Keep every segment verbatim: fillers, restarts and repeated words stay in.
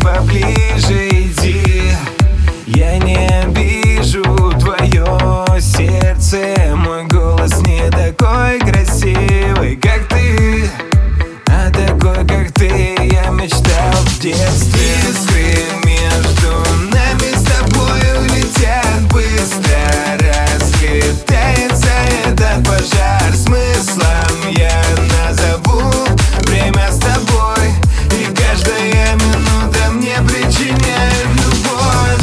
поближе иди. Я не обижу твое сердце, мой голос не такой красивый, как ты, а такой, как ты, я мечтал в детстве. Искры между нами с тобой летят быстро, разлетается этот пожар. Смыслом я назову время с тобой, и каждая минута мне причиняет любовь.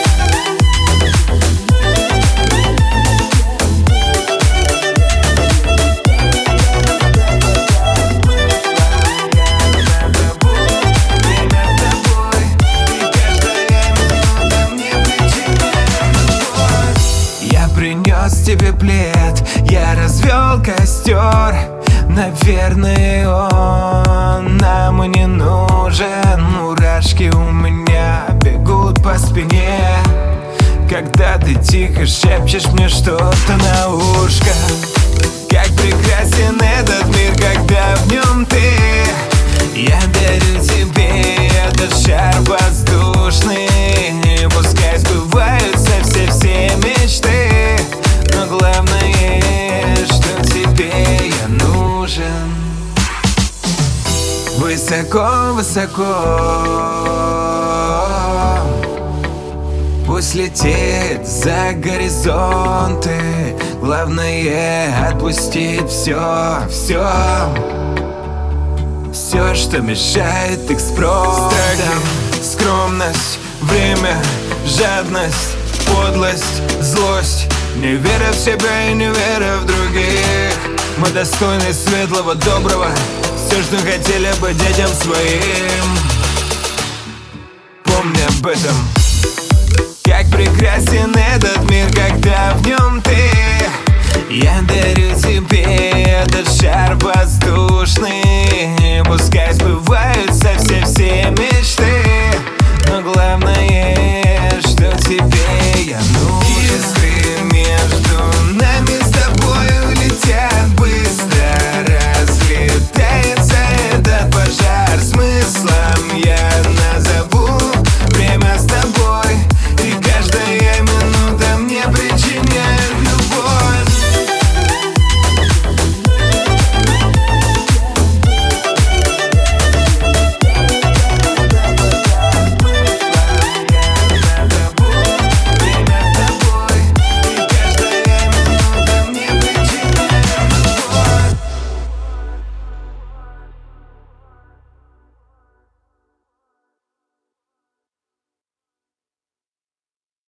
Принес тебе плед, я развел костер. Наверное, он нам и не нужен. Мурашки у меня бегут по спине, когда ты тихо шепчешь мне что-то на ушко. Как прекрасен этот мир, когда в нем ты. Я дарю тебе этот шар воздушный, и пускай сбываются все-все мечты, но главное, что тебе я нужен. Высоко-высоко пусть летит за горизонты, главное отпустить все, все, все, что мешает экспросам. Скромность, время, жадность, подлость, злость, не вера в себя и не вера в других. Мы достойны светлого, доброго, все, что хотели бы детям своим. Помни об этом. Как прекрасен этот мир, когда в нем ты. Я дарю тебе этот